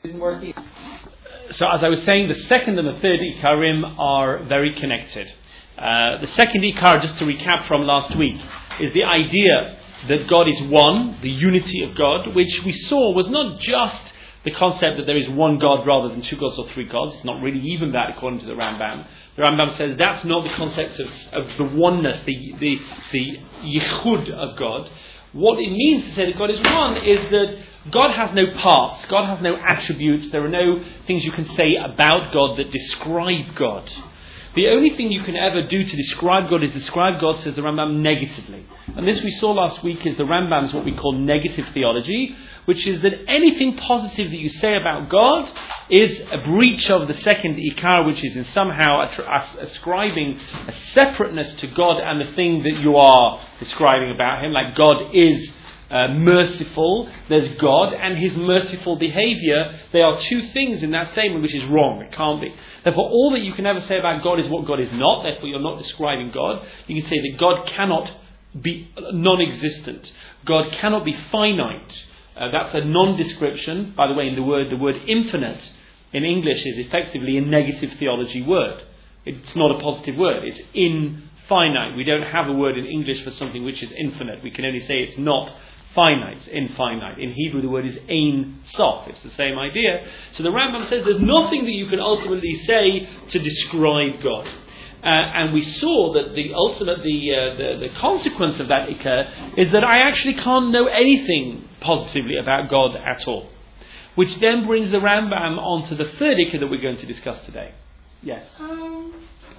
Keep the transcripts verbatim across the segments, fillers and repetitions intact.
Didn't work either. So as I was saying, the second and the third Ikarim are very connected. Uh, the second Ikar, just to recap from last week, is the idea that God is one, the unity of God, which we saw was not just the concept that there is one God rather than two gods or three gods. It's not really even that according to the Rambam. The Rambam says that's not the concept of, of the oneness, the, the, the yichud of God. What it means to say that God is one is that God has no parts, God has no attributes, there are no things you can say about God that describe God. The only thing you can ever do to describe God is describe God, says the Rambam, negatively. And this we saw last week is the Rambam's what we call negative theology, which is that anything positive that you say about God is a breach of the second Ikar, which is in somehow ascribing a separateness to God and the thing that you are describing about Him. Like God is uh, merciful, there's God and His merciful behaviour. They are two things in that statement which is wrong. It can't be. Therefore, all that you can ever say about God is what God is not. Therefore, you're not describing God. You can say that God cannot be non-existent. God cannot be finite. Uh, that's a non-description. By the way, in the word, the word infinite in English is effectively a negative theology word. It's not a positive word. It's infinite. We don't have a word in English for something which is infinite. We can only say it's not finite, infinite. In Hebrew, the word is ein sof. It's the same idea. So the Rambam says there's nothing that you can ultimately say to describe God. Uh, and we saw that the ultimate, the, uh, the the consequence of that ikar is that I actually can't know anything positively about God at all. Which then brings the Rambam onto the third ikar that we're going to discuss today. Yes? Um,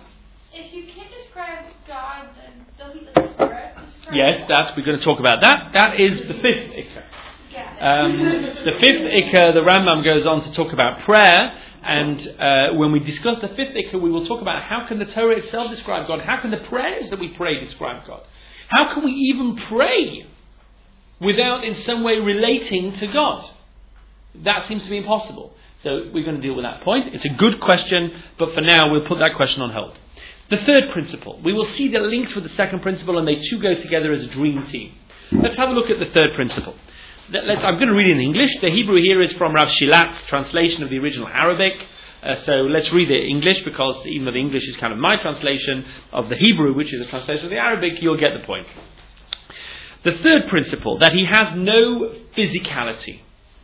if you can't describe God, then doesn't the Torah describe Yes, that's, we're going to talk about that. That is the fifth ikar. Yeah. Um, the fifth ikar, the Rambam goes on to talk about prayer. And uh, when we discuss the fifth ikar, we will talk about how can the Torah itself describe God? How can the prayers that we pray describe God? How can we even pray without in some way relating to God? That seems to be impossible. So we're going to deal with that point. It's a good question, but for now we'll put that question on hold. The third principle. We will see the links with the second principle, and they two go together as a dream team. Let's have a look at the third principle. Let's, I'm going to read it in English. The Hebrew here is from Rav Shilat's translation of the original Arabic. Uh, so let's read it in English, because even though the English is kind of my translation of the Hebrew, which is a translation of the Arabic, you'll get the point. The third principle, that He has no physicality.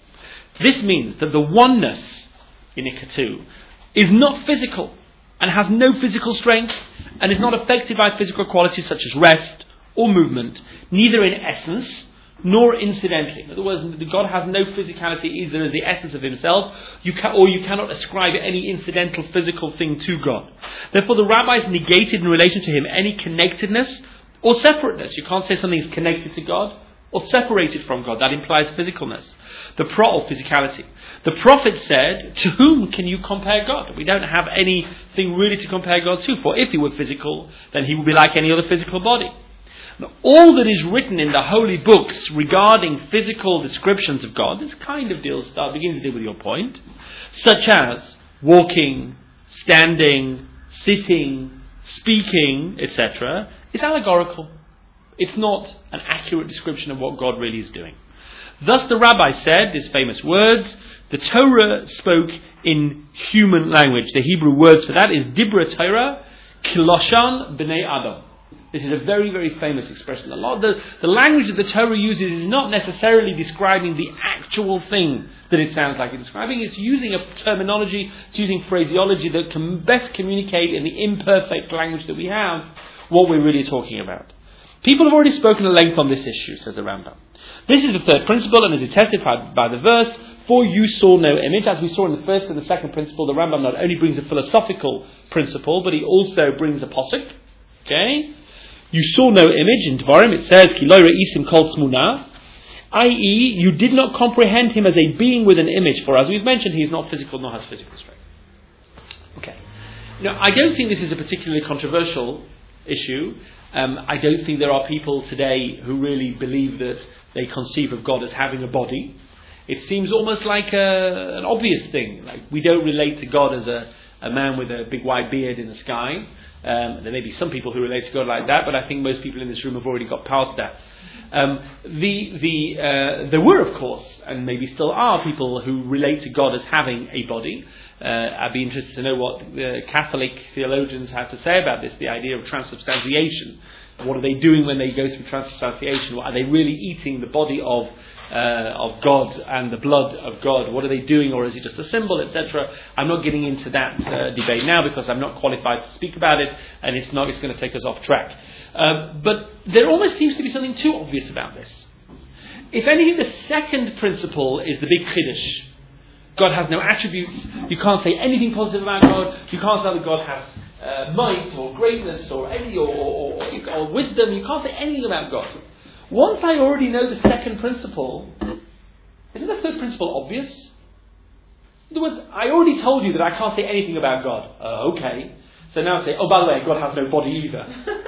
This means that the oneness in Ikar two is not physical and has no physical strength and is not affected by physical qualities such as rest or movement, neither in essence nor incidentally. In other words, God has no physicality either as the essence of Himself, you can, or you cannot ascribe any incidental physical thing to God. Therefore, the rabbis negated in relation to Him any connectedness or separateness. You can't say something is connected to God or separated from God. That implies physicalness. The pro or physicality. The prophet said, to whom can you compare God? We don't have anything really to compare God to. For if He were physical, then He would be like any other physical body. Now, all that is written in the holy books regarding physical descriptions of God, this kind of deals, start beginning to deal with your point, such as walking, standing, sitting, speaking, et cetera, is allegorical. It's not an accurate description of what God really is doing. Thus the rabbi said, these famous words, the Torah spoke in human language. The Hebrew words for that is Dibra Torah, Kiloshan B'nei Adam. This is a very, very famous expression. A lot of the, the language that the Torah uses is not necessarily describing the actual thing that it sounds like it's describing. It's using a terminology, it's using phraseology that can best communicate in the imperfect language that we have what we're really talking about. People have already spoken at length on this issue, says the Rambam. This is the third principle and is attested by, by the verse, for you saw no image. As we saw in the first and the second principle, the Rambam not only brings a philosophical principle, but he also brings a posuk. Okay? You saw no image. In Dvarim it says, Ki lo re'isim kol tzmuna, that is, you did not comprehend Him as a being with an image, for as we've mentioned, He is not physical nor has physical strength. Okay. Now, I don't think this is a particularly controversial issue. Um, I don't think there are people today who really believe that they conceive of God as having a body. It seems almost like a, an obvious thing. Like we don't relate to God as a, a man with a big white beard in the sky. Um, there may be some people who relate to God like that, but I think most people in this room have already got past that. Um, the the uh, there were, of course, and maybe still are, people who relate to God as having a body. Uh, I'd be interested to know what the Catholic theologians have to say about this, the idea of transubstantiation. What are they doing when they go through transubstantiation? Are they really eating the body of uh, of God and the blood of God? What are they doing, or is it just a symbol, et cetera? I'm not getting into that uh, debate now because I'm not qualified to speak about it, and it's not. It's going to take us off track. Uh, but there almost seems to be something too obvious about this. If anything, the second principle is the big chiddush. God has no attributes. You can't say anything positive about God. You can't say that God has uh, might or greatness or any or, or, or, or wisdom. You can't say anything about God. Once I already know the second principle, isn't the third principle obvious? In other words, I already told you that I can't say anything about God. Uh, okay. So now I say, oh, by the way, God has no body either.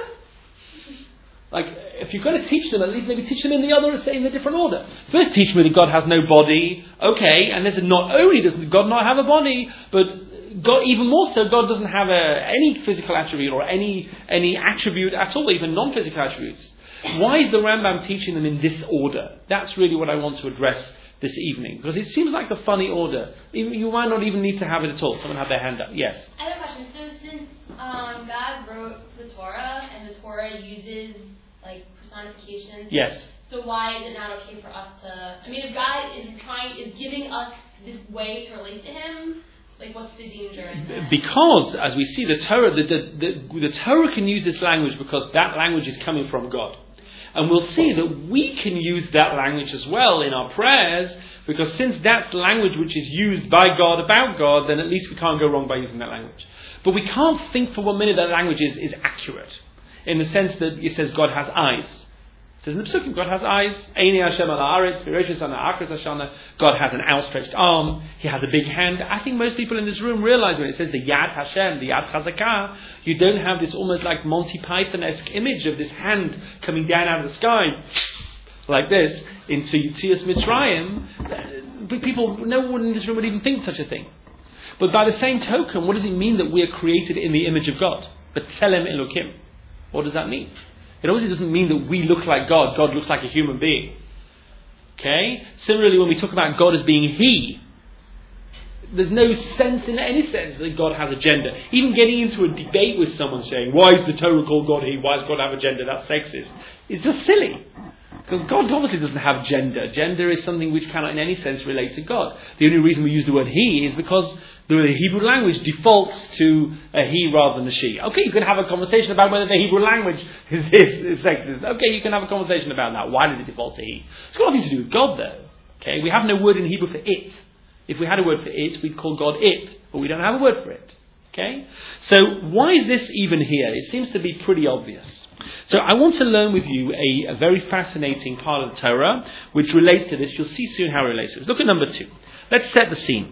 Like, if you're going to teach them, at least maybe teach them in the other, say in a different order. First teach me that God has no body, okay, and this is not only does God not have a body, but God, even more so, God doesn't have a, any physical attribute or any any attribute at all, even non-physical attributes. Why is the Rambam teaching them in this order? That's really what I want to address this evening, because it seems like a funny order. You might not even need to have it at all. Someone had their hand up. Yes? I have a question. So since um, God wrote the Torah, and the Torah uses like personifications. Yes. So why is it not okay for us to? I mean, if God is trying, is giving us this way to relate to Him, like what's the danger in that? Because, as we see, the Torah, the, the, the, the Torah can use this language because that language is coming from God, and we'll see that we can use that language as well in our prayers. Because since that's language which is used by God about God, then at least we can't go wrong by using that language. But we can't think for one minute that language is, is accurate. In the sense that it says God has eyes. It says in the Psukim, God has eyes. Eini Hashem ala haaretz, v'rosh Hashanah akras Hashanah. God has an outstretched arm. He has a big hand. I think most people in this room realize when it says the Yad Hashem, the Yad Chazakah, you don't have this almost like Monty Python-esque image of this hand coming down out of the sky like this into Yetzias Mitzrayim. People, no one in this room would even think such a thing. But by the same token, what does it mean that we are created in the image of God? B'tselem Elokim. What does that mean? It obviously doesn't mean that we look like God. God looks like a human being. Okay? Similarly, when we talk about God as being He, there's no sense in any sense that God has a gender. Even getting into a debate with someone saying, why is the Torah called God He? Why does God have a gender? That's sexist. It's just silly. Because God obviously doesn't have gender. Gender is something which cannot in any sense relate to God. The only reason we use the word He is because the Hebrew language defaults to a he rather than a she. Okay, you can have a conversation about whether the Hebrew language is, is, is sexist. Okay, you can have a conversation about that. Why did it default to he? It's got nothing to do with God though. Okay, we have no word in Hebrew for it. If we had a word for it, we'd call God it. But we don't have a word for it. Okay? So why is this even here? It seems to be pretty obvious. So I want to learn with you a, a very fascinating part of the Torah which relates to this. You'll see soon how it relates to this. Look at number two. Let's set the scene.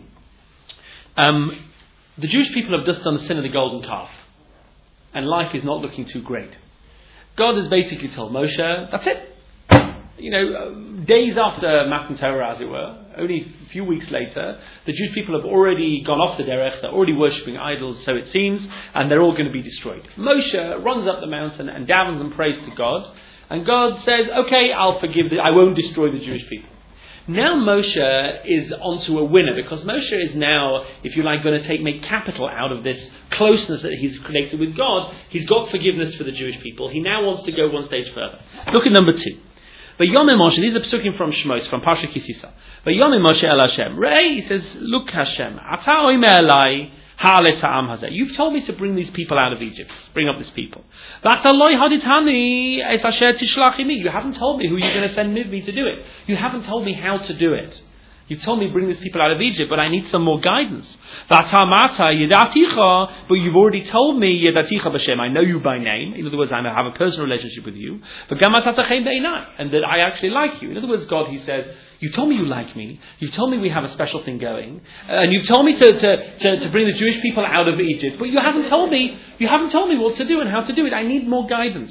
Um, the Jewish people have just done the sin of the golden calf, and life is not looking too great. God has basically told Moshe, that's it. You know, days after Matan Torah, as it were, only a few weeks later, the Jewish people have already gone off the derech, they're already worshipping idols, so it seems, and they're all going to be destroyed. Moshe runs up the mountain and davens and prays to God, and God says, okay, I'll forgive the, I won't destroy the Jewish people. Now Moshe is onto a winner, because Moshe is now, if you like, going to take make capital out of this closeness that he's connected with God. He's got forgiveness for the Jewish people. He now wants to go one stage further. Look at number two. Vayomim Moshe, these are psukim from Shmos, from Parsha Kisisa. Vayomim Moshe el Hashem. Rei, he says, look Hashem, ata oime elai ha'alet ha'am hazeh. You've told me to bring these people out of Egypt, bring up this people. V'ata loi haditani es asher tishlach imi. You haven't told me who you're going to send with me to do it. You haven't told me how to do it. You've told me bring these people out of Egypt, but I need some more guidance. V'ata mata yedaticha, but you've already told me yedaticha b'shem. I know you by name. In other words, I have a personal relationship with you. And that I actually like you. In other words, God, He says, you told me you like me. You've told me we have a special thing going, and you've told me to, to, to, to bring the Jewish people out of Egypt. But you haven't told me. You haven't told me what to do and how to do it. I need more guidance.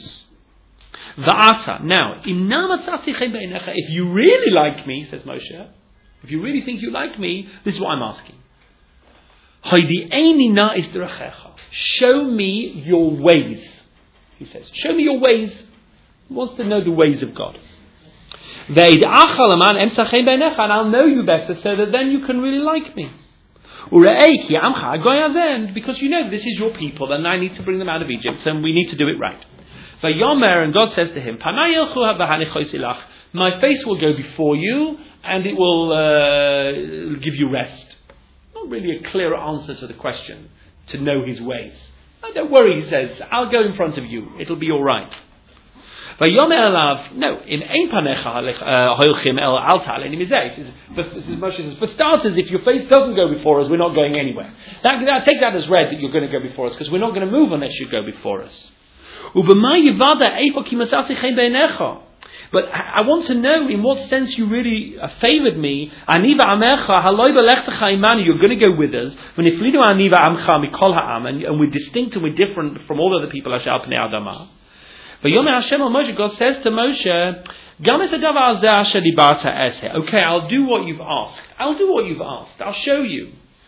V'ata. Now, if you really like me, says Moshe. If you really think you like me, this is what I'm asking. Show me your ways. He says, show me your ways. He wants to know the ways of God. And I'll know you better so that then you can really like me. Because you know this is your people and I need to bring them out of Egypt and we need to do it right. And God says to him, my face will go before you and it will uh, give you rest. Not really a clear answer to the question, to know his ways. Oh, don't worry, he says, I'll go in front of you, it'll be alright. No, in ein panecha hoilchim el alta alenim izeh. For starters, if your face doesn't go before us, we're not going anywhere. That, that, take that as read that you're going to go before us, because we're not going to move unless you go before us. But I want to know in what sense you really uh, favoured me. You're going to go with us. And, and we're distinct and we're different from all other people. God says to Moshe, okay, I'll do what you've asked. I'll do what you've asked. I'll show you.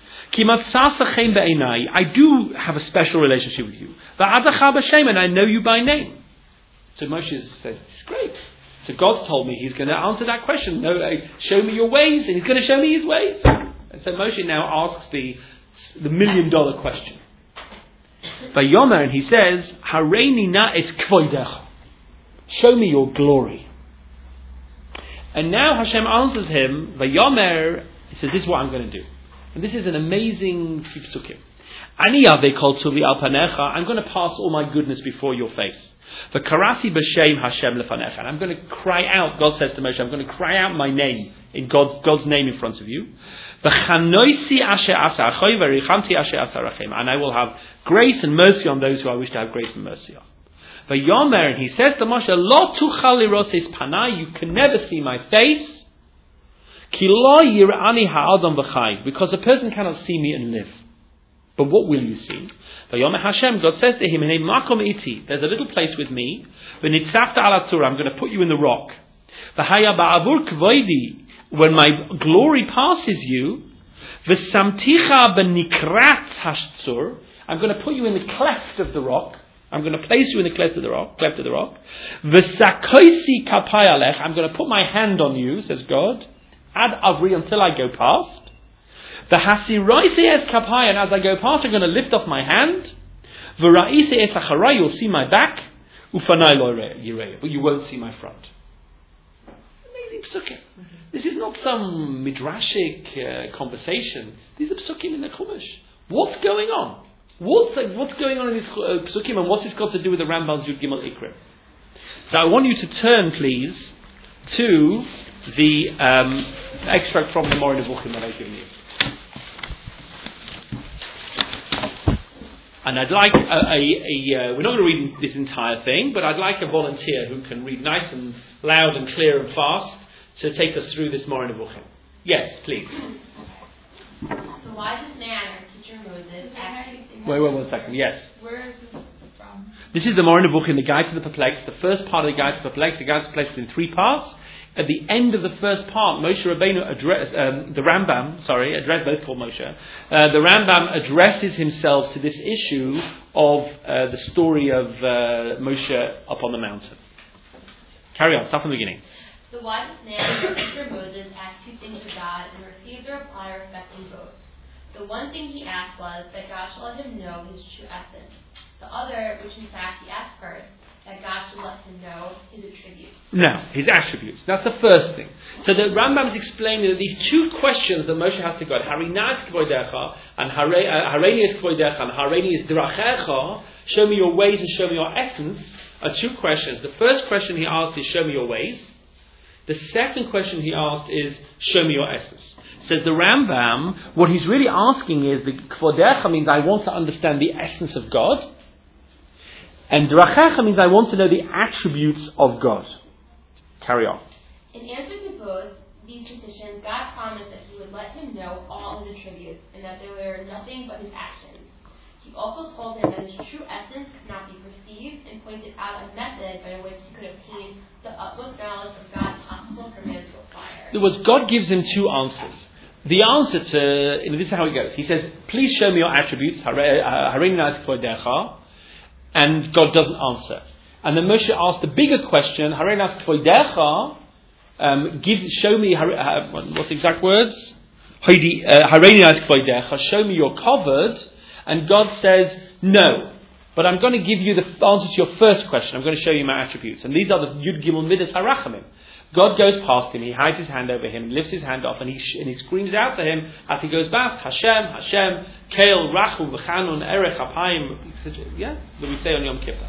I do have a special relationship with you. And I know you by name. So Moshe says, it's great. So God's told me he's going to answer that question. No, uh, show me your ways, and he's going to show me his ways. And so Moshe now asks the, the million dollar question. Vayomer, and he says, Hareini na es kvoidecha. Show me your glory. And now Hashem answers him, Vayomer, he says, this is what I'm going to do. And this is an amazing psukim. Ani yaveh kol tuvi al panecha, I'm going to pass all my goodness before your face. The karasi b'shem Hashem lefanecha, and I'm going to cry out. God says to Moshe, I'm going to cry out my name in God's God's name in front of you. The chanoisi asher asarachoi v'richamti asher asarachem, and I will have grace and mercy on those who I wish to have grace and mercy on. The Yomer, and he says to Moshe, Lo tuchal liros es panai, you can never see my face. Ki lo yirani ha'adam v'chai, because a person cannot see me and live. But what will you see? Vayomer Hashem, God says to him, makom iti, there's a little place with me. V'nitzachta ala tzura, I'm going to put you in the rock. V'haya ba'avur kvoidi, when my glory passes you. V'samticha b'nikrat hashtzur, I'm going to put you in the cleft of the rock. I'm going to place you in the cleft of the rock. Cleft of the rock. V'sakoisi kapai alech, I'm going to put my hand on you, says God. Ad avri, until I go past. The hasiroise es kapai, and as I go past, I'm going to lift off my hand. V'ra'ise es acharai, you'll see my back. Ufanai lo yirei, but you won't see my front. Amazing psukim. This is not some midrashic uh, conversation. These are psukim in the Chumash. What's going on? What's uh, what's going on in these uh, psukim, and what's it got to do with the Rambam's Yud Gimel Ikrim? So I want you to turn, please, to the um, extract from the Moreh Nevuchim that I've given you. And I'd like a, a, a uh, we're not going to read this entire thing, but I'd like a volunteer who can read nice and loud and clear and fast to take us through this Moreh Nevuchim. Yes, please. The wisest man, our teacher Moses, actually... Wait, wait, one second. Yes. Where is this from? This is the Moreh Nevuchim, the Guide to the Perplexed. The first part of the Guide to the Perplexed. The Guide to the Perplexed is in three parts. At the end of the first part, Moshe Rabbeinu address, um, the Rambam, sorry, address both called Moshe. Uh, the Rambam addresses himself to this issue of uh, the story of uh, Moshe up on the mountain. Carry on, start from the beginning. The wisest man, teacher Moses, asked two things of God and received a reply respecting both. The one thing he asked was that God should let him know his true essence. The other, which in fact he asked first, that God should let him know his attributes. Now, his attributes. That's the first thing. So the Rambam is explaining that these two questions that Moshe has to God, Harinat Kvoidecha, and Hareini is Kvoidecha, and Hareini is Drachecha, show me your ways and show me your essence, are two questions. The first question he asked is, show me your ways. The second question he asked is, show me your essence. Says the Rambam, what he's really asking is, the Kvodecha means I want to understand the essence of God. And Drachecha means I want to know the attributes of God. Carry on. In answer to both these petitions, God promised that he would let him know all his attributes and that they were nothing but his actions. He also told him that his true essence could not be perceived and pointed out a method by which he could obtain the utmost knowledge of God's possible for man to acquire. In other words, God gives him two answers. the answer to, you know, this is how it goes. He says, please show me your attributes, and God doesn't answer. And then Moshe asked the bigger question, um, give, show me, uh, what's the exact words? Show me your covered. And God says, no. But I'm going to give you the answer to your first question. I'm going to show you my attributes. And these are the Yud Gimel Midas HaRachamim. God goes past him, he hides his hand over him, lifts his hand off, and he, sh- and he screams out to him as he goes past, Hashem, Hashem, Keil, Rachu, V'chanun, Erech, Apayim, yeah, that we say on Yom Kippur.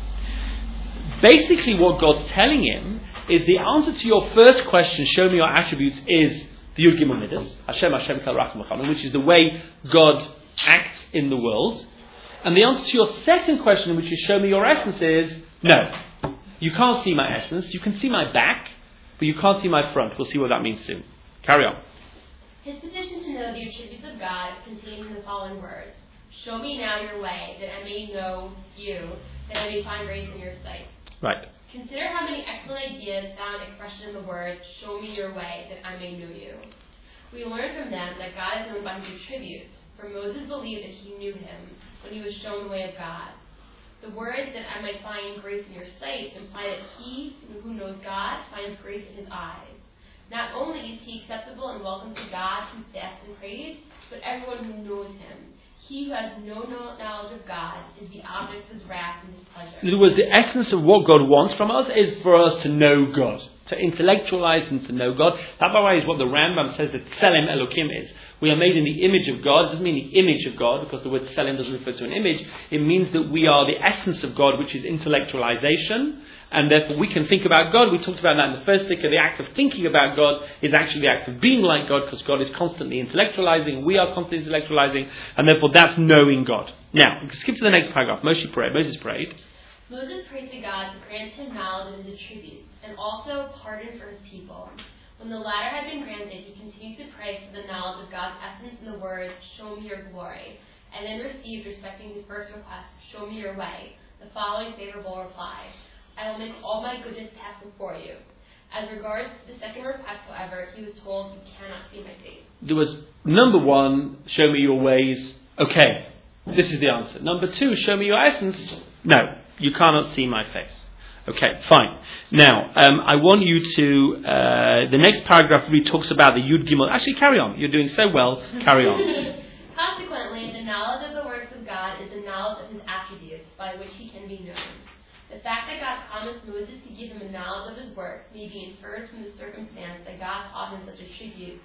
Basically what God's telling him is the answer to your first question, show me your attributes, is the Yud Gimel Midas, Hashem, Hashem, Keil, Rachu, V'chanun, which is the way God acts in the world. And the answer to your second question, which is show me your essence, is no. You can't see my essence, you can see my back, but you can't see my front. We'll see what that means soon. Carry on. His petition to know the attributes of God contains the following words. Show me now your way, that I may know you, that I may find grace in your sight. Right. Consider how many excellent ideas found expression in the words, show me your way, that I may know you. We learn from them that God is known by his attributes, for Moses believed that he knew him when he was shown the way of God. The words that I might find grace in your sight imply that he who knows God finds grace in his eyes. Not only is he acceptable and welcome to God who fasts and prays, but everyone who knows him. He who has no knowledge of God is the object of his wrath and his pleasure. In other words, the essence of what God wants from us is for us to know God, to intellectualize and to know God. That, by the way, is what the Rambam says that Tselem Elokim is. We are made in the image of God. It doesn't mean the image of God, because the word Tselem doesn't refer to an image. It means that we are the essence of God, which is intellectualization, and therefore we can think about God. We talked about that in the first thikkur. The act of thinking about God is actually the act of being like God, because God is constantly intellectualizing, we are constantly intellectualizing, and therefore that's knowing God. Now, skip to the next paragraph. Moshe prayed. Moses prayed. Moses prayed to God to grant him knowledge of his attributes, and also pardon for his people. When the latter had been granted, he continued to pray for the knowledge of God's essence in the words, show me your glory, and then received, respecting his first request, show me your way, the following favorable reply: I will make all my goodness pass before you. As regards the second request, however, he was told, you cannot see my face. There was, number one, show me your ways. Okay, this is the answer. Number two, show me your essence. No, you cannot see my face. Okay, fine. Now, um, I want you to, uh, the next paragraph really talks about the Yud Gimel. Actually, carry on. You're doing so well. Carry on. Consequently, the knowledge of the works of God is the knowledge of his attributes, by which he can be known. The fact that God promised Moses to give him a knowledge of his works may be inferred from the circumstance that God taught him such attributes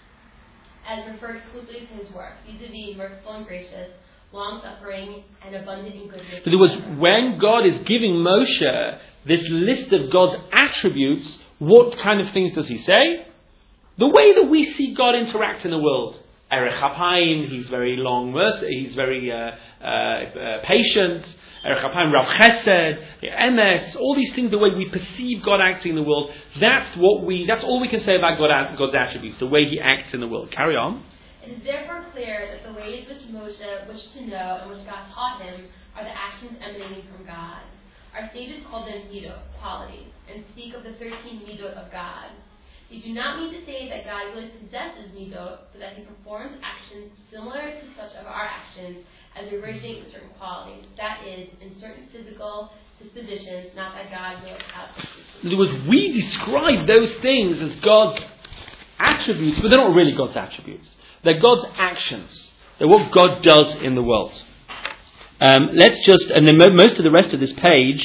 as referred exclusively to his work, vis-a-vis merciful and gracious, long-suffering, and abundant in goodness. In other words, when God is giving Moshe this list of God's attributes, what kind of things does he say? The way that we see God interact in the world. Erech Apayim, he's very long, he's very uh, uh, uh, patient. Erech Apayim, Rav Chesed, M S, all these things, the way we perceive God acting in the world, that's what we, that's all we can say about God, God's attributes, the way he acts in the world. Carry on. It is therefore clear that the ways which Moshe wished to know and which God taught him are the actions emanating from God. Our sages call them midot, qualities, and speak of the thirteen midot of God. They do not mean to say that God really possesses midot, but that he performs actions similar to such of our actions as they originate with certain qualities. That is, in certain physical dispositions, not that God knows how to do. In other words, we describe those things as God's attributes, but they're not really God's attributes. They're God's actions. They're what God does in the world. Um, let's just, and then most of the rest of this page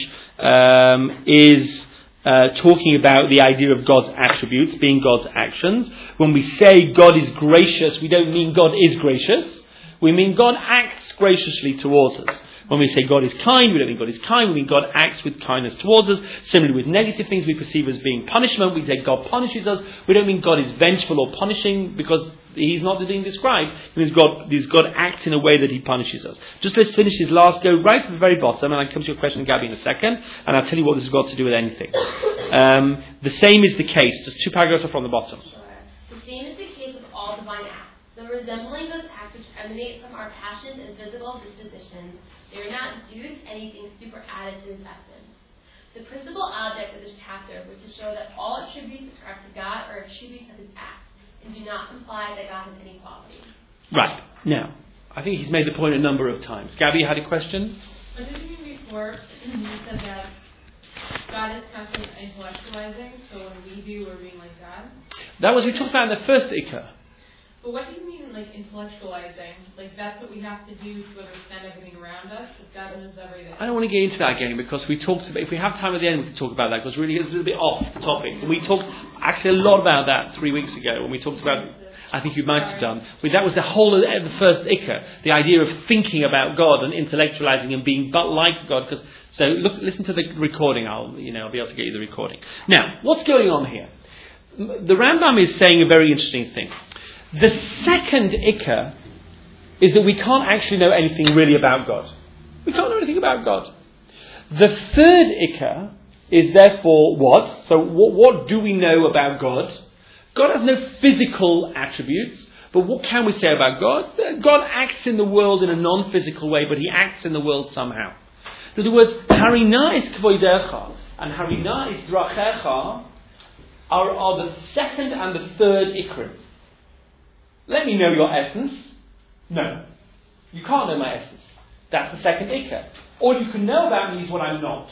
um, is uh, talking about the idea of God's attributes being God's actions. When we say God is gracious, we don't mean God is gracious. We mean God acts graciously towards us. When we say God is kind, we don't mean God is kind, we mean God acts with kindness towards us. Similarly with negative things we perceive as being punishment, we say God punishes us. We don't mean God is vengeful or punishing because he's not the thing described. It means God, means God acts in a way that he punishes us. Just let's finish his last, go right to the very bottom, and I'll come to your question, Gabby, in a second, and I'll tell you what this has got to do with anything. Um, the same is the case. Just two paragraphs are from the bottom. Sure. The same is the case with all divine acts. Though resembling those acts which emanate from our passions and physical dispositions, they are not due to anything superadded to his essence. The principal object of this chapter was to show that all attributes ascribed to God are attributes of his act, and do not imply that God has any quality. Right. Now, I think he's made the point a number of times. Gabby, you had a question? What did you mean before? You said that God is constantly intellectualizing, so when we do, we're being like God? That was, we talked about in the first ikar. But what do you mean, like, intellectualizing? Like, that's what we have to do to understand everything around us? If God knows everything. I don't want to get into that again because we talked about, if we have time at the end, we can talk about that because really it's a little bit off the topic. We talked actually a lot about that three weeks ago when we talked about, I think you might have done, but that was the whole of the first ikar, the idea of thinking about God and intellectualizing and being but like God. Because so look, listen to the recording. I'll, you know, I'll be able to get you the recording. Now, what's going on here? The Rambam is saying a very interesting thing. The second ikar is that we can't actually know anything really about God. We can't know anything about God. The third ikar is therefore what? So what, what do we know about God? God has no physical attributes, but what can we say about God? God acts in the world in a non-physical way, but He acts in the world somehow. In other words, Harina is kvoidecha and Harina is drachecha are, are the second and the third ikrim. Let me know your essence. No. You can't know my essence. That's the second ikar. All you can know about me is what I'm not.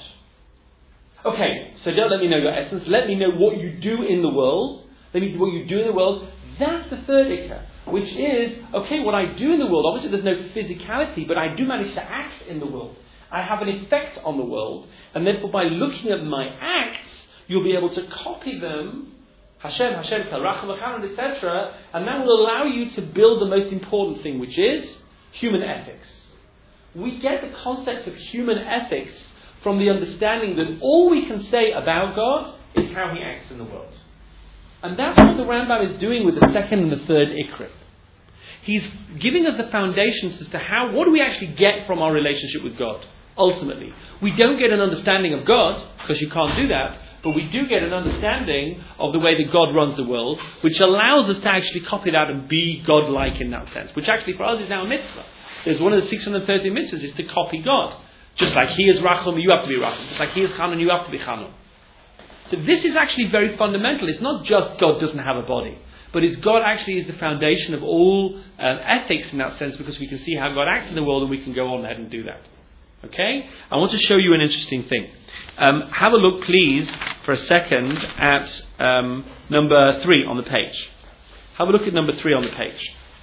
Okay, so don't let me know your essence. Let me know what you do in the world. Let me know what you do in the world. That's the third ikar. Which is, okay, what I do in the world, obviously there's no physicality, but I do manage to act in the world. I have an effect on the world. And therefore by looking at my acts, you'll be able to copy them Hashem, Hashem, et cetera, and that will allow you to build the most important thing, which is human ethics. We get the concept of human ethics from the understanding that all we can say about God is how He acts in the world. And that's what the Rambam is doing with the second and the third ikrim. He's giving us the foundations as to how, what do we actually get from our relationship with God, ultimately. We don't get an understanding of God, because you can't do that, but we do get an understanding of the way that God runs the world, which allows us to actually copy that and be God-like in that sense, which actually for us is now a mitzvah. There's one of the six hundred thirty mitzvahs is to copy God. Just like He is Rachum, you have to be Rachum. Just like He is Chanun, you have to be Chanun. So this is actually very fundamental. It's not just God doesn't have a body, but it's God actually is the foundation of all um, ethics in that sense, because we can see how God acts in the world and we can go on ahead and do that. Okay? I want to show you an interesting thing. Um, have a look, please, for a second at um, number three on the page. Have a look at number three on the page.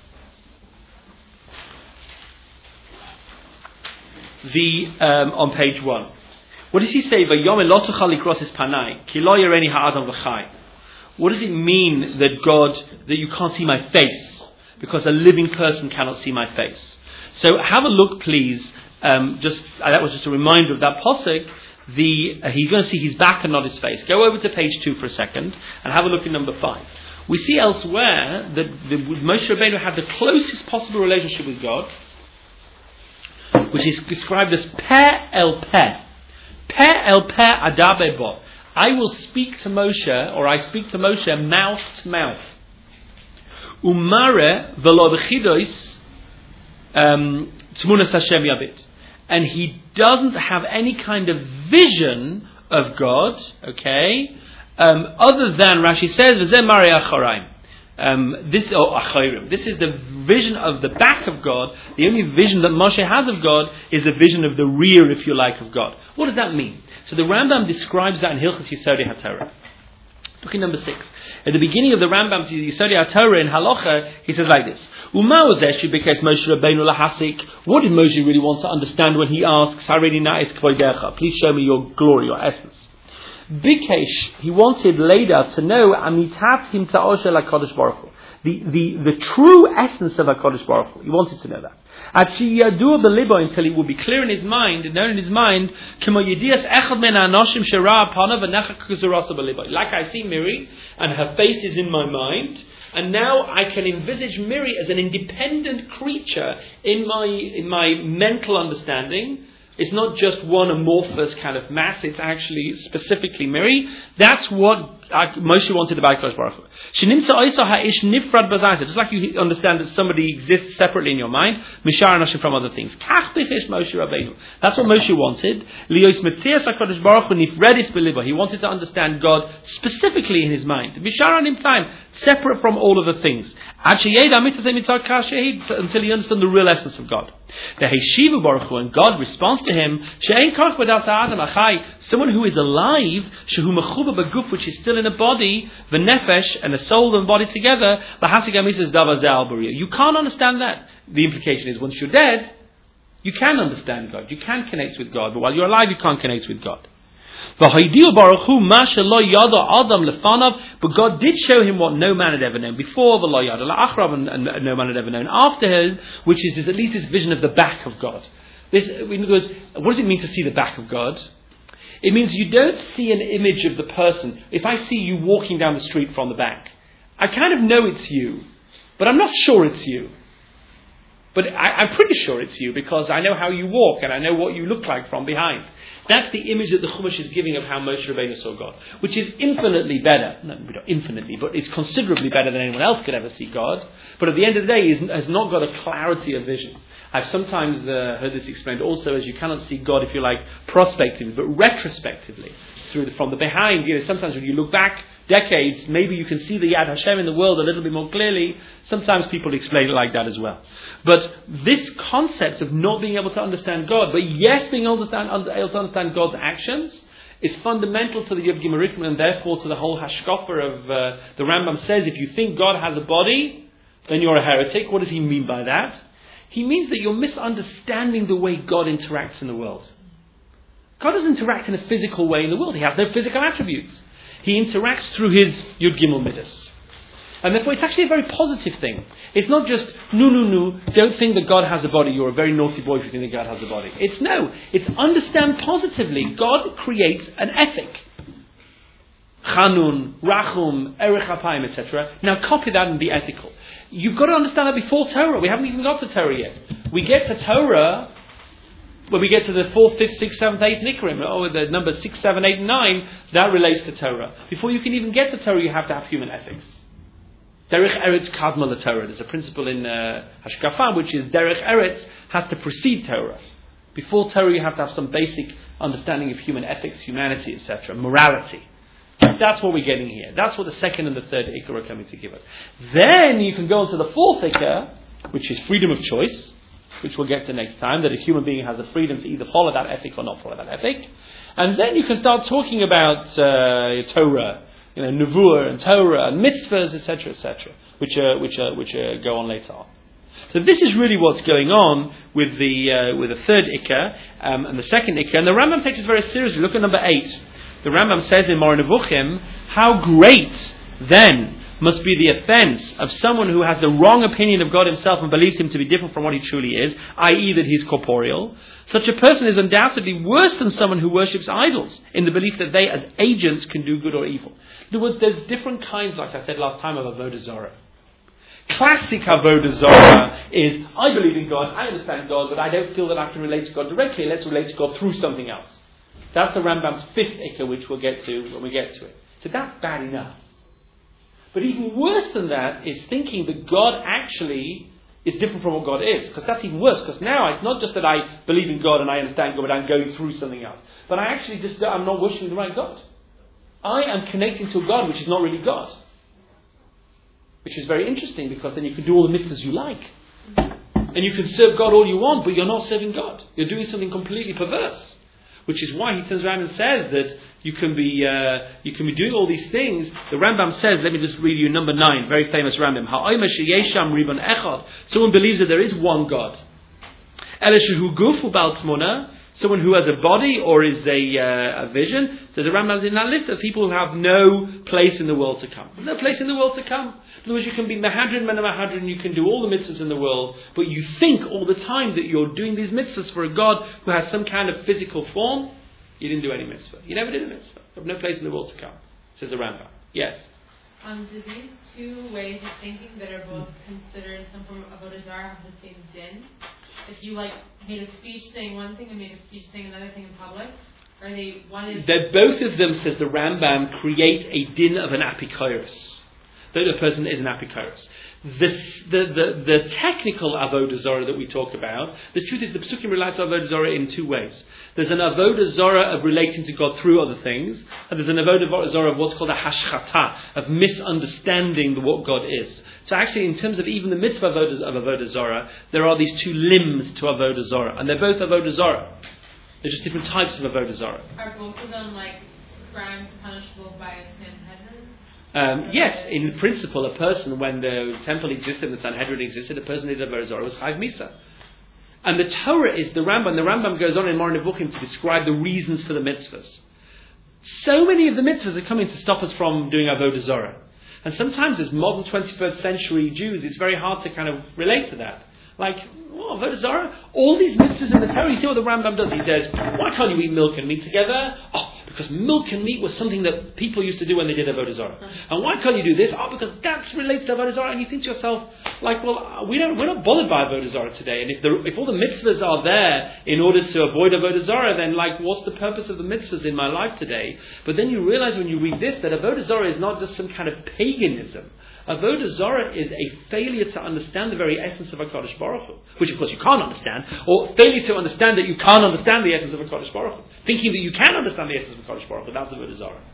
The um, on page one. What does he say? What does it mean that God, that you can't see my face? Because a living person cannot see my face. So have a look, please. Um, just uh, that was just a reminder of that pasuk. The uh, he's going to see his back and not his face. Go over to page two for a second and have a look at number five. We see elsewhere that the, Moshe Rabbeinu had the closest possible relationship with God, which is described as Peh el Peh. Peh el Peh adaber bo. I will speak to Moshe, or I speak to Moshe mouth to mouth. Umare velo b'chidos tmunas Hashem yabit. And he doesn't have any kind of vision of God, okay, um, other than, Rashi says, V'zeh marei acharim. Um, this, or acharim. This is the vision of the back of God. The only vision that Moshe has of God is a vision of the rear, if you like, of God. What does that mean? So the Rambam describes that in Hilchos Yesodei HaTorah. Look at number six. At the beginning of the Rambam to Yesodei HaTorah in Halacha, he says like this. What did Moshe really want to understand when he asks, please show me your glory, your essence? Bikesh, he wanted Leda to know the, the, the true essence of HaKadosh Baruch Hu. He wanted to know that. Until it would be clear in his mind, known in his mind, like I see Miri, and her face is in my mind, and now I can envisage Miri as an independent creature in my in my mental understanding. It's not just one amorphous kind of mass, it's actually specifically Miri. That's what Moshe wanted the Beit Kodesh Baruch Hu. Shenimtza oisa ha'ish nifrad b'zayis. Just like you understand that somebody exists separately in your mind, mishar anoshim from other things. Kach b'chish Moshe Rabbeinu. That's what Moshe wanted. Lios metzias HaKadosh Baruch Hu nifredis b'libo. He wanted to understand God specifically in his mind. Mishar anim time, separate from all of the things. Until he understands the real essence of God. The Heshiva Baruch Hu, and God responds to him, someone who is alive, which is still in a body, the nefesh, and the soul and body together, you can't understand that. The implication is, once you're dead, you can understand God, you can connect with God, but while you're alive, you can't connect with God. But God did show him what no man had ever known before, the lo yada la'achrav, and no man had ever known after him, which is, is at least his vision of the back of God. This, in other words, what does it mean to see the back of God? It means you don't see an image of the person. If I see you walking down the street from the back, I kind of know it's you, but I'm not sure it's you. But I, I'm pretty sure it's you because I know how you walk and I know what you look like from behind. That's the image that the Chumash is giving of how Moshe Rabbeinu saw God, which is infinitely better, not infinitely, but it's considerably better than anyone else could ever see God. But at the end of the day, he has not got a clarity of vision. I've sometimes uh, heard this explained also as you cannot see God, if you like, prospectively, but retrospectively, through the, from the behind. You know, sometimes when you look back decades, maybe you can see the Yad Hashem in the world a little bit more clearly. Sometimes people explain it like that as well. But this concept of not being able to understand God, but yes, being able to understand, able to understand God's actions, is fundamental to the Yud Gimel Rikman, and therefore to the whole hashkafa of uh, the Rambam says, if you think God has a body, then you're a heretic. What does he mean by that? He means that you're misunderstanding the way God interacts in the world. God doesn't interact in a physical way in the world. He has no physical attributes. He interacts through his Yud Gimel Midas. And therefore it's actually a very positive thing. It's not just, no, no, no, don't think that God has a body, you're a very naughty boy if you think that God has a body. It's no, it's understand positively, God creates an ethic. Chanun, Rachum, Erech Apayim, et cetera. Now copy that and be ethical. You've got to understand that before Torah. We haven't even got to Torah yet. We get to Torah when we get to the fourth, fifth, sixth, seventh, eighth Nikrim, or the numbers six, seven, eight, and nine, that relates to Torah. Before you can even get to Torah, you have to have human ethics. Derech Eretz Kadma LaTorah. There's a principle in uh, Hashkafa, which is Derech Eretz has to precede Torah. Before Torah, you have to have some basic understanding of human ethics, humanity, et cetera, morality. That's what we're getting here. That's what the second and the third Ikar are coming to give us. Then you can go on to the fourth Ikar, which is freedom of choice, which we'll get to next time, that a human being has the freedom to either follow that ethic or not follow that ethic. And then you can start talking about uh, Torah, you know, Nevuah and Torah and mitzvahs, et cetera, et cetera, which uh, which uh, which uh, go on later on. So this is really what's going on with the uh, with the third Ikar um, and the second Ikar. And the Rambam takes this very seriously. Look at number eight. The Rambam says in Moreh Nevuchim, how great then must be the offense of someone who has the wrong opinion of God himself and believes him to be different from what he truly is, that is that he's corporeal. Such a person is undoubtedly worse than someone who worships idols in the belief that they as agents can do good or evil. In other words, there's different kinds, like I said last time, of Avodah Zarah. Classic Avodah Zarah is, I believe in God, I understand God, but I don't feel that I can relate to God directly. Let's relate to God through something else. That's the Rambam's fifth Ikar, which we'll get to when we get to it. So that's bad enough. But even worse than that is thinking that God actually is different from what God is. Because that's even worse. Because now it's not just that I believe in God and I understand God, but I'm going through something else. But I actually just, I'm not worshiping the right God. I am connecting to a God which is not really God. Which is very interesting, because then you can do all the mitzvahs you like. And you can serve God all you want, but you're not serving God. You're doing something completely perverse. Which is why he turns around and says that you can be uh, you can be doing all these things. The Rambam says, let me just read you number nine, very famous Rambam. Someone believes that there is one God. Someone who has a body or is a, uh, a vision. So the Rambam's in that list of people who have no place in the world to come. There's no place in the world to come. In other words, you can be Mahadrin, Mena Mahadrin, you can do all the mitzvahs in the world, but you think all the time that you're doing these mitzvahs for a God who has some kind of physical form. You didn't do any mitzvah. You never did a mitzvah. You have no place in the world to come, says the Rambam. Yes? Um, do these two ways of thinking that are both considered some form of Avodah Zarah have the same din? If you like made a speech saying one thing and made a speech saying another thing in public, Are they one is? That both of them, says the Rambam, create a din of an apikoros. That a person is an apikoros. The, the, the, the technical avodah zarah that we talk about, the truth is the Pesukim relates to avodah zarah in two ways. There's an avodah zarah of relating to God through other things, and there's an avodah zarah of what's called a hashchata, of misunderstanding what God is. So actually, in terms of even the mitzvah of avodah, of avodah zarah, there are these two limbs to avodah zarah, and they're both avodah zarah. They're just different types of avodah zarah. Are both of them like crimes punishable by a Sanhedrin? Um, yes, in principle, a person, when the temple existed and the Sanhedrin existed, a person who did avodah zarah was chayv misa. And the Torah is the Rambam. The Rambam goes on in Moreh Nevuchim to describe the reasons for the mitzvahs. So many of the mitzvahs are coming to stop us from doing avodah zarah. And sometimes as modern twenty-first century Jews, it's very hard to kind of relate to that. Like, oh, avodah zarah, all these mitzvahs in the Torah, you see what the Rambam does? He says, why can't you eat milk and meat together? Oh, because milk and meat was something that people used to do when they did avodah zarah. And why can't you do this? Oh, because that relates to avodah zarah. And you think to yourself, like, well, we don't, we're not bothered by avodah zarah today. And if the, if all the mitzvahs are there in order to avoid avodah zarah, then like, what's the purpose of the mitzvahs in my life today? But then you realize when you read this that avodah zarah is not just some kind of paganism. Avodah zarah is a failure to understand the very essence of HaKadosh Baruch Hu, which of course you can't understand, or failure to understand that you can't understand the essence of HaKadosh Baruch Hu. Thinking that you can understand the essence of HaKadosh Baruch Hu, that's avodah zarah.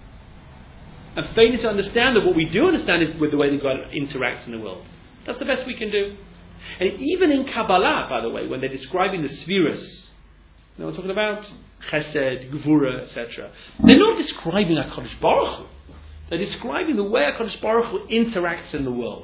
And failure to understand that what we do understand is with the way that God interacts in the world. That's the best we can do. And even in Kabbalah, by the way, when they're describing the spheres, you know what I'm talking about? Chesed, Gvura, et cetera. They're not describing HaKadosh Baruch Hu. They're describing the way HaKadosh Baruch Hu interacts in the world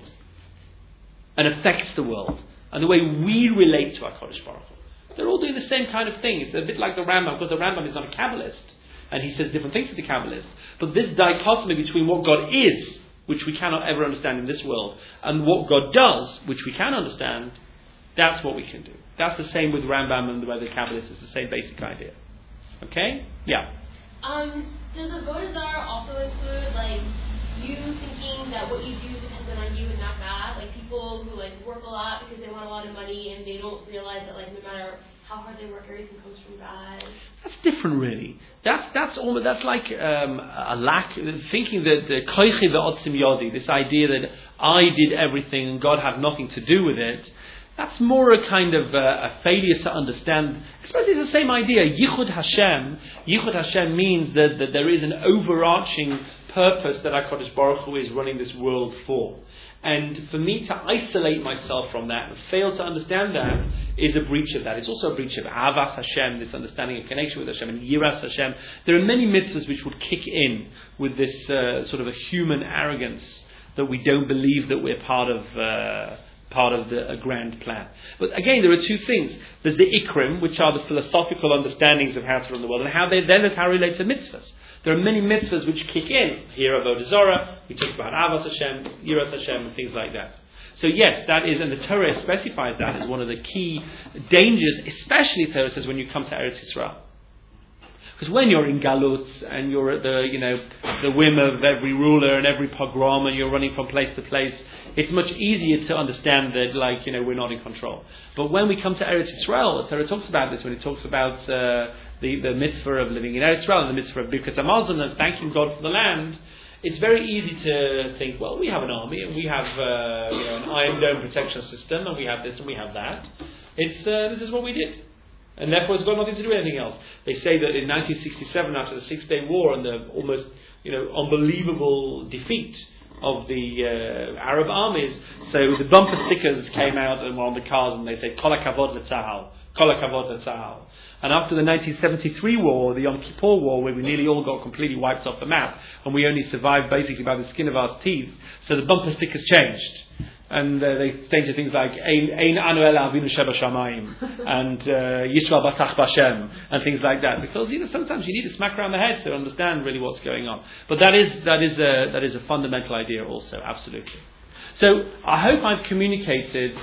and affects the world, and the way we relate to HaKadosh Baruch Hu. They're all doing the same kind of thing. It's a bit like the Rambam, because the Rambam is not a Kabbalist, and he says different things to the Kabbalists. But this dichotomy between what God is, which we cannot ever understand in this world, and what God does, which we can understand, that's what we can do. That's the same with Rambam and the way the Kabbalists. It's the same basic idea. Okay? Yeah. Um, does avodah zarah also include like you thinking that what you do depends on you and not God? Like people who like work a lot because they want a lot of money and they don't realize that like no matter how hard they work, everything comes from God. That's different, really. That's that's almost that's like um, a lack thinking that the koichi ve'otzim yodi, this idea that I did everything and God had nothing to do with it. That's more a kind of uh, a failure to understand. I suppose it's the same idea. Yichud Hashem. Yichud Hashem means that, that there is an overarching purpose that HaKadosh Baruch Hu is running this world for. And for me to isolate myself from that and fail to understand that is a breach of that. It's also a breach of Avas Hashem, this understanding of connection with Hashem, and Yiras Hashem. There are many mitzvahs which would kick in with this uh, sort of a human arrogance that we don't believe that we're part of... Uh, part of the, a grand plan. But again, there are two things. There's the ikrim, which are the philosophical understandings of how to run the world, and how they then is how relate to mitzvahs. There are many mitzvahs which kick in. Here, avodah zarah, we talk about Avos Hashem, Yiras Hashem, and things like that. So yes, that is, and the Torah specifies that as one of the key dangers, especially Torah says when you come to Eretz Yisrael. Because when you're in Galut and you're at the, you know, the whim of every ruler and every pogrom and you're running from place to place, it's much easier to understand that, like, you know, we're not in control. But when we come to Eretz Yisrael, the Torah talks about this when it talks about uh, the, the mitzvah of living in Eretz Yisrael and the mitzvah of Birkat Hamazon and thanking God for the land. It's very easy to think, well, we have an army and we have uh, you know, an Iron Dome protection system and we have this and we have that. It's uh, this is what we did. And therefore it's got nothing to do with anything else. They say that in nineteen sixty-seven, after the Six-Day War and the almost, you know, unbelievable defeat of the uh, Arab armies, so the bumper stickers came out and were on the cars and they said, Kol HaKavod LeTzahal, Kol HaKavod LeTzahal. And after the nineteen seventy-three war, the Yom Kippur War, where we nearly all got completely wiped off the map, and we only survived basically by the skin of our teeth, so the bumper stickers changed. And uh, they changed things like Ein Anu Ela Avinu Sheba Shamayim and uh, Yisrael Batach Bashem and things like that, because you know sometimes you need to smack around the head to understand really what's going on. But that is that is a that is a fundamental idea also, absolutely. So I hope I've communicated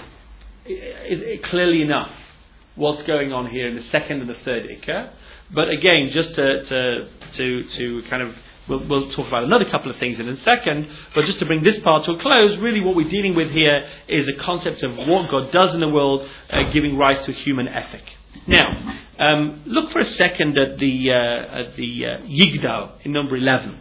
it, it clearly enough what's going on here in the second and the third Ikka. But again, just to to to, to kind of We'll, we'll talk about another couple of things in a second, but just to bring this part to a close, really what we're dealing with here is a concept of what God does in the world, uh, giving rise to human ethic. Now, um, look for a second at the uh, at the uh, Yigdal in number eleven.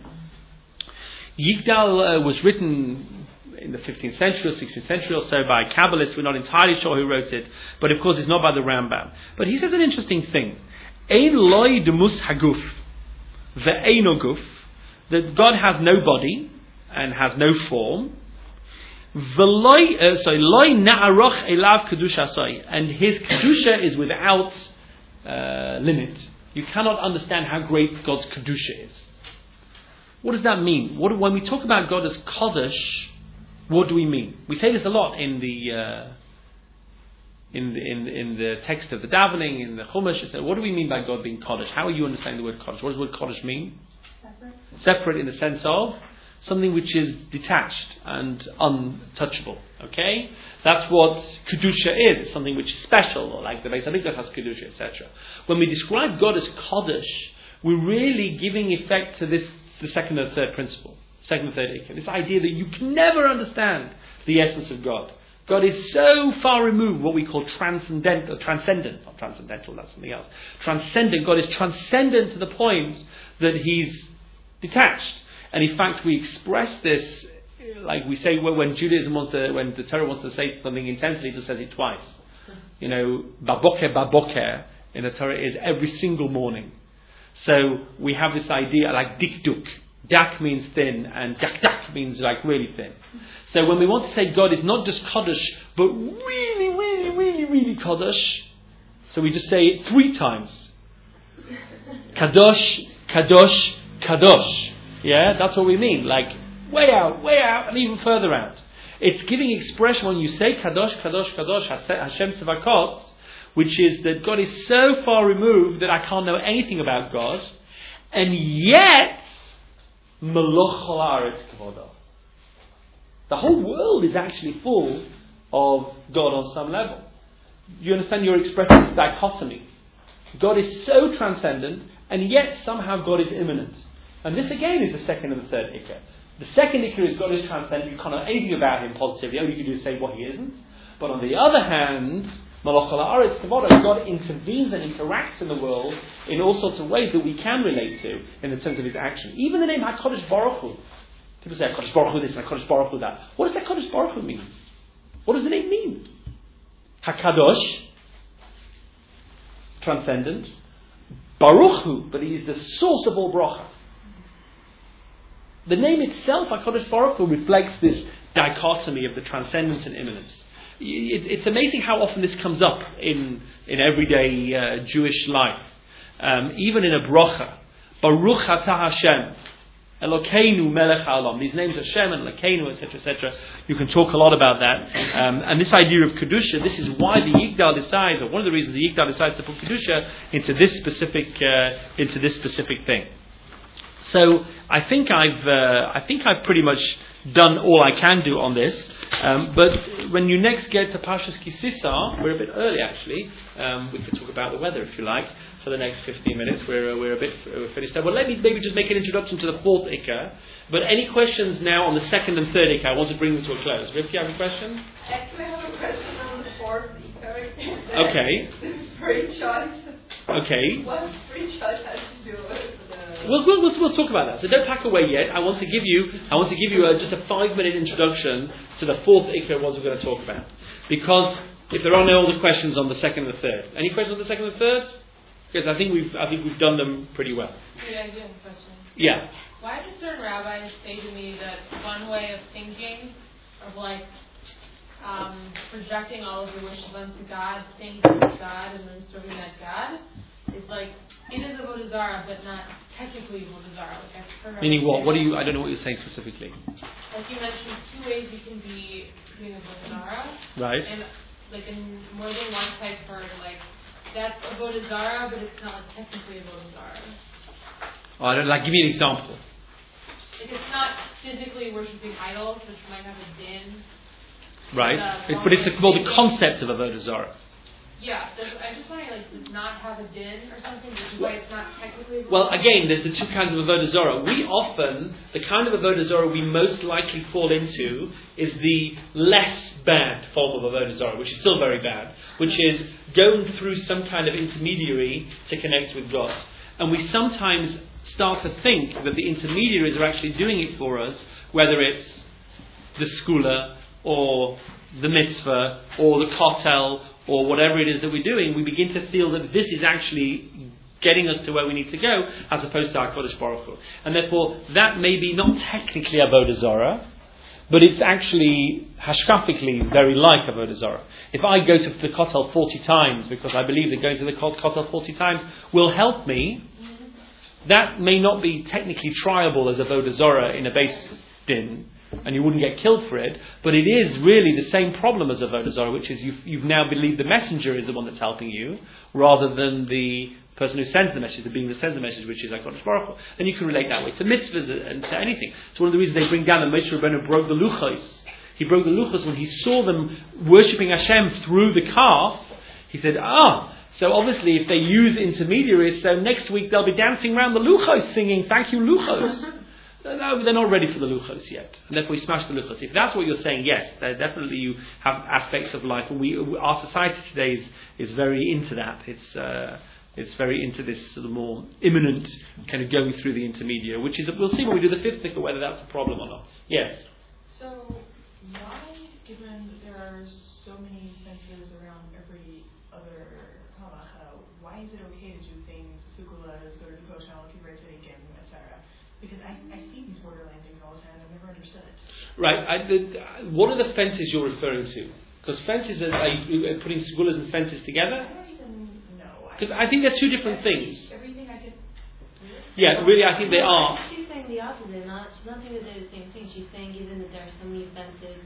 Yigdal uh, was written in the fifteenth century or sixteenth century or so by Kabbalists. We're not entirely sure who wrote it, but of course it's not by the Rambam. But he says an interesting thing. Ein loy demus haguf ve'eino guf, that God has no body and has no form. V'loy, uh, sorry, loy na'aroch elav kedusha soy, and his kedusha is without uh, limit. You cannot understand how great God's kedusha is. What does that mean? What, when we talk about God as Kodesh, what do we mean? We say this a lot in the uh, in the in, in the text of the davening, in the Chumash. Say, what do we mean by God being Kodesh? How are you understanding the word Kodesh? What does the word Kodesh mean? Separate. Separate in the sense of something which is detached and untouchable. Okay, that's what kedusha is. Something which is special, or like the Beis Hamikdash has kedusha, et cetera. When we describe God as Kodesh, we're really giving effect to this, the second and third principle, second and third ikka. This idea that you can never understand the essence of God. God is so far removed, what we call transcendental, transcendent, not transcendental, that's something else. Transcendent. God is transcendent to the point that He's detached. And in fact, we express this, like we say when Judaism wants to, when the Torah wants to say something intensely, it just says it twice. You know, baboker, baboker in the Torah is every single morning. So we have this idea like dikduk. Dak means thin, and dak dak means like really thin. So when we want to say God is not just Kodesh, but really, really, really, really Kodesh, so we just say it three times. Kadosh, Kadosh, Kadosh. Yeah, that's what we mean. Like, way out, way out, and even further out. It's giving expression when you say Kadosh, Kadosh, Kadosh, Hashem Tzavakot, which is that God is so far removed that I can't know anything about God, and yet, Meloch ha'aretz kavodo. The whole world is actually full of God on some level. You understand your expression of dichotomy. God is so transcendent, and yet somehow God is immanent. And this again is the second and the third ikka. The second ikka is God is transcendent. You can't know anything about Him positively. All you can do is say what He isn't. But on the other hand, Malach ha'aretz kavodo, God intervenes and interacts in the world in all sorts of ways that we can relate to in the terms of His action. Even the name HaKadosh Baruch Hu. People say HaKadosh Baruch Hu this and HaKadosh Baruch Hu that. What does HaKadosh Baruch Hu mean? What does the name mean? HaKadosh, transcendent. Baruch Hu, but He is the source of all bracha. The name itself, HaKadosh Baruch Hu, reflects this dichotomy of the transcendence and immanence. It, it's amazing how often this comes up in in everyday uh, Jewish life. Um, even in a bracha. Baruch atah Hashem. Elokeinu melech haolam. These names are Hashem and Elokeinu, et cetera, et cetera. You can talk a lot about that. Um, and this idea of Kedusha, this is why the Yigdal decides, or one of the reasons the Yigdal decides to put Kedusha into this specific uh, into this specific thing. So I think I've uh, I think I've pretty much done all I can do on this. Um, but when you next get to Parshas Kisisa, we're a bit early actually. Um, we could talk about the weather if you like for the next fifteen minutes. We're uh, we're a bit we're finished there. Well, let me maybe just make an introduction to the fourth ikka. But any questions now on the second and third ikka? I want to bring them to a close. Rip, do you have a question? Actually, I have a question on the fourth ikka. Okay. Free choice. Okay. What free choice has to do with the... We'll, we'll, we'll, we'll talk about that. So don't pack away yet. I want to give you, I want to give you a, just a five-minute introduction to the fourth ikka, what we're going to talk about. Because if there are no other questions on the second and the third, any questions on the second and the third? Because I think we've, I think we've done them pretty well. Yeah, I do have a question. Yeah. Why do certain rabbis say to me that one way of thinking, of like um, projecting all of your wishes onto God, saying to God, and then serving that God, is like it is avodah zarah, but not technically avodah zarah. Like I've heard. Meaning what? What do you? I don't know what you're saying specifically. Like you mentioned, two ways you can be doing avodah zarah. Right. And like in more than one type heard like that's avodah zarah, but it's not like technically avodah zarah. Oh, I don't like. Give me an example. Like it's not physically worshiping idols, which might have a din. Right. Uh, it, but it's the, well, the concept of avodah zarah. Yeah, does, I just want to like does not have a din or something, which is why it's not technically. Well, again, there's the two kinds of avodah zarah. We often, the kind of avodah zarah we most likely fall into is the less bad form of avodah zarah, which is still very bad, which is going through some kind of intermediary to connect with God. And we sometimes start to think that the intermediaries are actually doing it for us, whether it's the skula or the mitzvah or the kotel or whatever it is that we're doing. We begin to feel that this is actually getting us to where we need to go, as opposed to our Kodesh Baruch Hu. And therefore, that may be not technically avodah zarah, but it's actually hashkafically very like avodah zarah. If I go to the kotel forty times because I believe that going to the kotel forty times will help me, that may not be technically triable as avodah zarah in a base din, and you wouldn't get killed for it, but it is really the same problem as avodah zarah, which is you've, you've now believed the messenger is the one that's helping you, rather than the person who sends the message, the being that sends the message, which is HaKadosh Baruch Hu. And you can relate that way to mitzvahs and to anything. It's one of the reasons they bring down that Moshe Rabbeinu broke the luchos. He broke the luchos when he saw them worshipping Hashem through the calf. He said, ah, so obviously if they use intermediaries, so next week they'll be dancing around the luchos singing, thank you luchos. No, they're not ready for the luchos yet, and therefore we smash the luchos. If that's what you're saying, yes, definitely you have aspects of life, and we, our society today is, is very into that. It's uh, it's very into this sort of more imminent kind of going through the intermediate, which is, we'll see when we do the fifth thikkur whether that's a problem or not. Yes? So, why, given there are so many fences around every other halacha, why is it okay to do things, sukulas, go to the koshal, kibbutz, et cetera? Because I, I see these borderline things all the time, I've never understood it. Right, I, the, what are the fences you're referring to? Because fences are, are you putting sukulas and fences together? I don't even know. Because I think they're two different things. Everything I could... Yeah, really, I think they are. She's saying the opposite. Not, she's not saying that they're the same thing. She's saying given that there are so many fences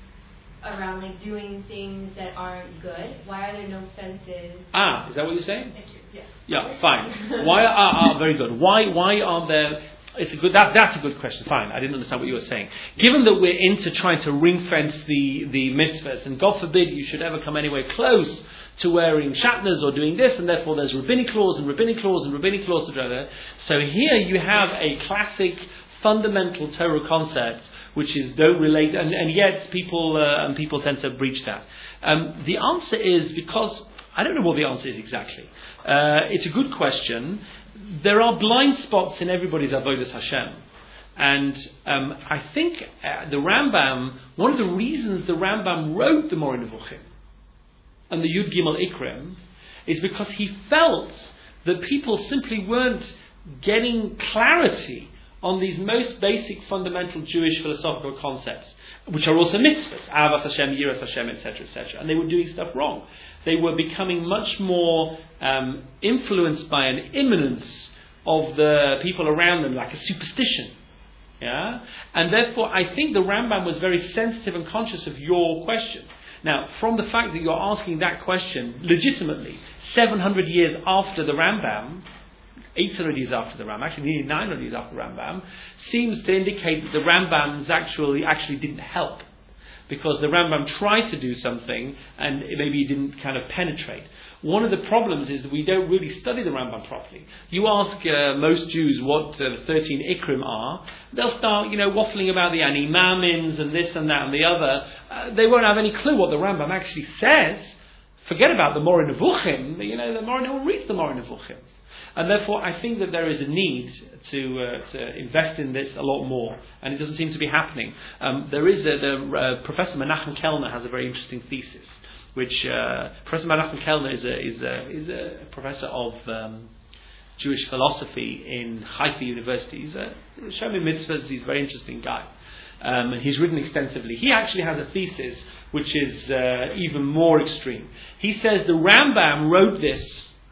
around, like, doing things that aren't good, why are there no fences? Ah, is that what you're saying? Thank you, yes. Yeah, fine. Why are, are very good. Why why are there... It's a good. That, that's a good question. Fine, I didn't understand what you were saying. Given that we're into trying to ring fence the, the mitzvahs, and God forbid you should ever come anywhere close to wearing shatnez or doing this, and therefore there's rabbinic laws and rabbinic laws and rabbinic laws to do that. So here you have a classic fundamental Torah concept, which is don't relate, and, and yet people uh, and people tend to breach that. Um, the answer is because I don't know what the answer is exactly. Uh, it's a good question. There are blind spots in everybody's avodas Hashem, and um, I think uh, the Rambam. One of the reasons the Rambam wrote the Moreh Nevuchim and the Yud Gimel Ikrim is because he felt that people simply weren't getting clarity on these most basic fundamental Jewish philosophical concepts, which are also mitzvahs, Ahavas Hashem, Yiras Hashem, et cetera, et cetera, and they were doing stuff wrong. They were becoming much more um, influenced by an immanence of the people around them, like a superstition. Yeah, and therefore I think the Rambam was very sensitive and conscious of your question. Now, from the fact that you're asking that question legitimately, seven hundred years after the Rambam, eight hundred years after the Rambam, actually nearly nine hundred years after the Rambam, seems to indicate that the Rambams actually actually didn't help. Because the Rambam tried to do something and it maybe didn't kind of penetrate. One of the problems is that we don't really study the Rambam properly. You ask uh, most Jews what uh, the thirteen Ikrim are, they'll start, you know, waffling about the Ani Mamins and this and that and the other. Uh, they won't have any clue what the Rambam actually says. Forget about the Moreh Nevuchim. You know, the Moreh, no one reads the Moreh Nevuchim. And therefore, I think that there is a need to uh, to invest in this a lot more, and it doesn't seem to be happening. Um, there is a, the, uh, Professor Menachem Kellner has a very interesting thesis, which uh, Professor Menachem Kellner is a is a is a professor of um, Jewish philosophy in Haifa University. He's a Shomer Mitzvahs. He's a very interesting guy, um, and he's written extensively. He actually has a thesis which is uh, even more extreme. He says the Rambam wrote this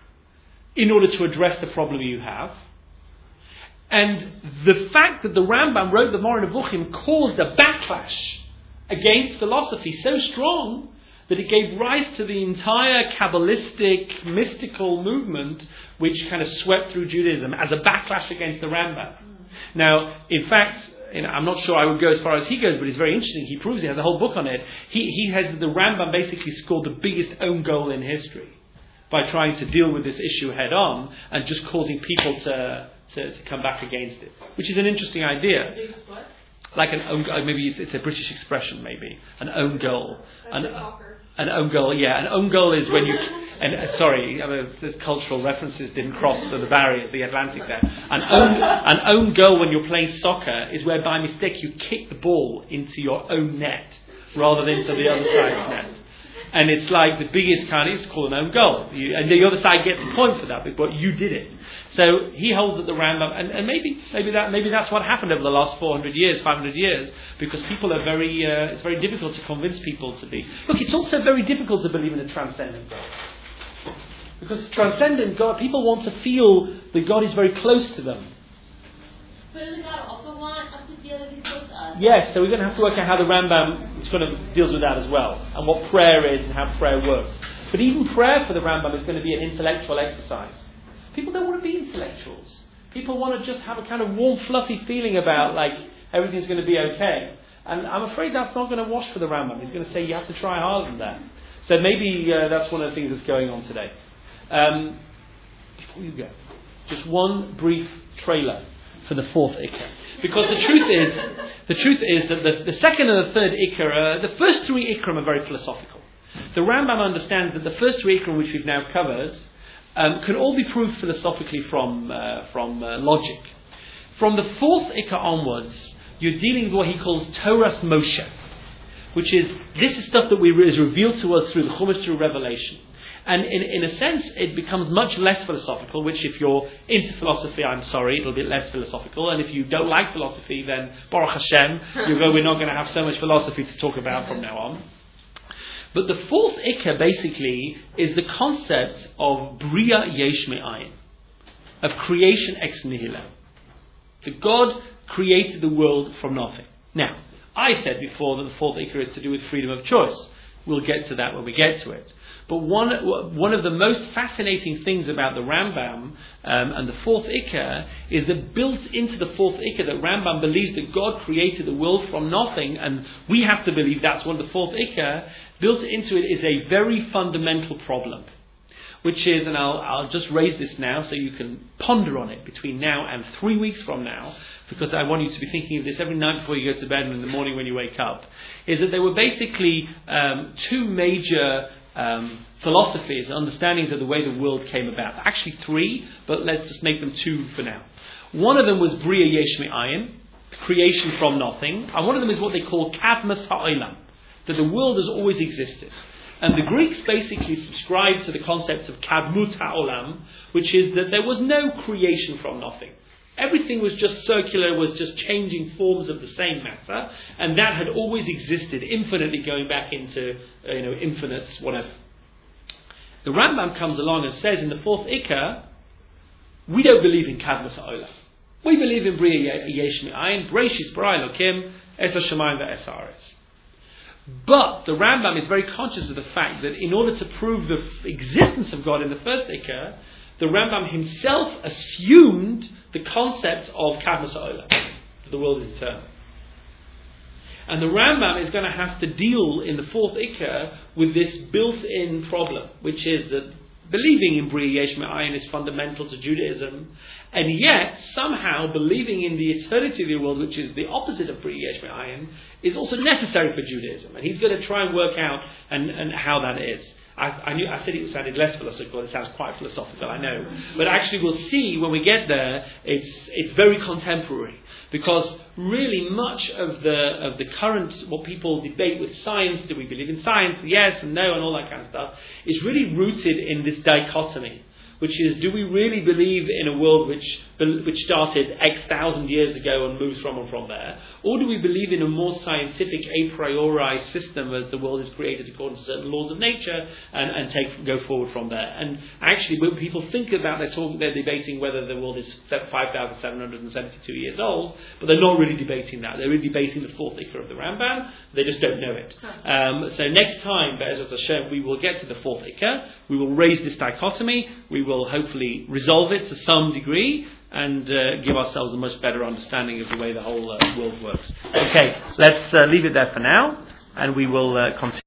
in order to address the problem you have. And the fact that the Rambam wrote the Moreh Nevuchim caused a backlash against philosophy so strong that it gave rise to the entire Kabbalistic, mystical movement which kind of swept through Judaism as a backlash against the Rambam. Mm. Now, in fact, you know, I'm not sure I would go as far as he goes, but it's very interesting. He proves he has a whole book on it. He he has the Rambam basically scored the biggest own goal in history by trying to deal with this issue head on and just causing people to to, to come back against it, which is an interesting idea. What? Like an own, maybe it's, it's a British expression, maybe an own goal. An, Soccer. an own goal, yeah. An own goal is when you. And uh, sorry, I mean, the cultural references didn't cross the, the barrier, the Atlantic there. An own, an own goal when you're playing soccer is where by mistake you kick the ball into your own net rather than into the other side's net. And it's like the biggest kind of, it's called an own goal. You, and the other side gets a point for that, but you did it. So he holds that the Rambam, and, and maybe maybe that maybe that's what happened over the last four hundred years, five hundred years, because people are very, uh, it's very difficult to convince people to be. Look, it's also very difficult to believe in a transcendent God. Because transcendent God, people want to feel that God is very close to them. But doesn't God also want us to feel that He's close to us? Yes, so we're going to have to work out how the Rambam sort of deals with that as well, and what prayer is and how prayer works. But even prayer for the Rambam is going to be an intellectual exercise. People don't want to be intellectuals. People want to just have a kind of warm, fluffy feeling about like everything's going to be okay. And I'm afraid that's not going to wash for the Rambam. He's going to say you have to try harder than that. So maybe uh, that's one of the things that's going on today. Um, before you go, just one brief trailer for the fourth Ikar. Because the truth is, the truth is that the, the second and the third Ikar, uh, the first three Ikar are very philosophical. The Rambam understands that the first three Ikar, which we've now covered, um, can all be proved philosophically from uh, from uh, logic. From the fourth Ikar onwards, you're dealing with what he calls Torah's Moshe, which is, this is stuff that we, is revealed to us through the Chumash, through Revelation. And in, in a sense, it becomes much less philosophical, which if you're into philosophy, I'm sorry, it'll be less philosophical. And if you don't like philosophy, then Baruch Hashem, you go, we're not going to have so much philosophy to talk about from now on. But the fourth Ikar, basically, is the concept of Bria Yesh Me'ayin, of creation ex nihilo. That God created the world from nothing. Now, I said before that the fourth Ikar is to do with freedom of choice. We'll get to that when we get to it. But one one of the most fascinating things about the Rambam um, and the fourth Ikar is that built into the fourth Ikar, that Rambam believes that God created the world from nothing, and we have to believe that's one of the fourth Ikar. Built into it is a very fundamental problem, which is, and I'll I'll just raise this now so you can ponder on it between now and three weeks from now, because I want you to be thinking of this every night before you go to bed and in the morning when you wake up, is that there were basically um, two major Um, philosophies, understandings of the way the world came about. Actually three, but let's just make them two for now. One of them was Bria Yesh Me'ayin, creation from nothing, and one of them is what they call Kadmas Ha'olam, that the world has always existed. And the Greeks basically subscribed to the concept of Kadmut Ha'olam, which is that there was no creation from nothing. Everything was just circular, was just changing forms of the same matter, and that had always existed, infinitely going back into, uh, you know, infinites, whatever. The Rambam comes along and says in the fourth Ikar, we don't believe in Kadmas Ha'olam. We believe in Bria Yesh Me'ayin, Breishis Bara Elokim, Es HaShamayim Ve'es Haaretz. But the Rambam is very conscious of the fact that in order to prove the existence of God in the first Ikar, the Rambam himself assumed the concept of Kadmas Ha'olam, that the world is eternal. And the Rambam is going to have to deal in the fourth Ikar with this built-in problem, which is that believing in Bria Yesh Me'ayin is fundamental to Judaism, and yet somehow believing in the eternity of the world, which is the opposite of Bria Yesh Me'ayin, is also necessary for Judaism. And he's going to try and work out and, and how that is. I, I, knew, I said it sounded less philosophical. It sounds quite philosophical, I know. But actually we'll see when we get there, it's it's very contemporary. Because really much of the of the current, what people debate with science, do we believe in science, yes and no and all that kind of stuff, is really rooted in this dichotomy. Which is, do we really believe in a world which which started X thousand years ago and moves from and from there? Or do we believe in a more scientific, a priori system as the world is created according to certain laws of nature and, and take go forward from there? And actually, when people think about, they're talking, they're debating whether the world is five thousand seven hundred seventy-two years old, but they're not really debating that. They're really debating the fourth Ikar of the Rambam. They just don't know it. Um, so next time, Be'ezrat Hashem, we will get to the fourth Ikar. We will raise this dichotomy. We will hopefully resolve it to some degree. and uh, give ourselves a much better understanding of the way the whole uh, world works. Okay, let's uh, leave it there for now, and we will uh, continue.